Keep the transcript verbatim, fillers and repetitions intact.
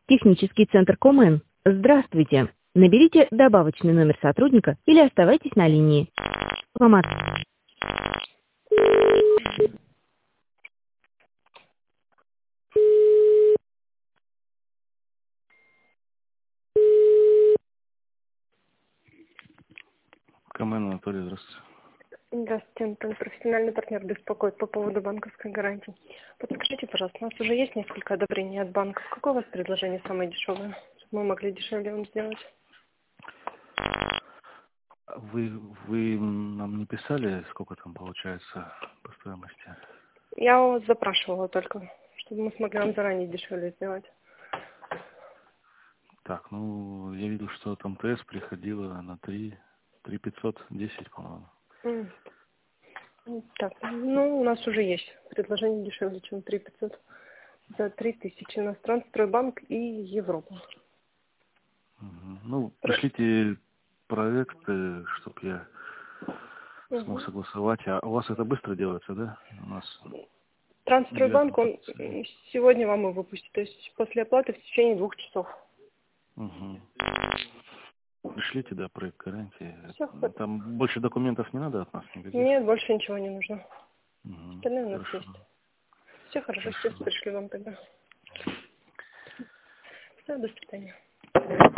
Технический центр Комен. Здравствуйте. Наберите добавочный номер сотрудника или оставайтесь на линии. Вам от- Камен Анатолий, здравствуйте. Здравствуйте, Антон. Профессиональный партнер беспокоит по поводу банковской гарантии. Подскажите, пожалуйста, у нас уже есть несколько одобрений от банков. Какое у вас предложение самое дешевое, чтобы мы могли дешевле вам сделать? Вы, вы нам не писали, сколько там получается по стоимости? Я у вас запрашивала только, чтобы мы смогли вам заранее дешевле сделать. Так, ну, я видел, что от МТС приходило на три, три пятьсот десять, по-моему. М. Так, ну, у нас уже есть предложение дешевле, чем три пятьсот. За три тысячи иностранный стройбанк и Европа. Мгм. Ну, Про- пришлите проекты, чтобы я смог Мгм. согласовать. А у вас это быстро делается, да? У нас Трансстройбанк, девятого. он м, сегодня вам и выпустит, то есть после оплаты в течение двух часов. Угу. Пришлите, да, проект гарантии. Все, Там больше документов не надо от нас никаких? нет, больше ничего не нужно. Угу. Остальное у нас Хорошо. есть. Все хорошо, сейчас Хорошо. пришли вам тогда. Все, до свидания.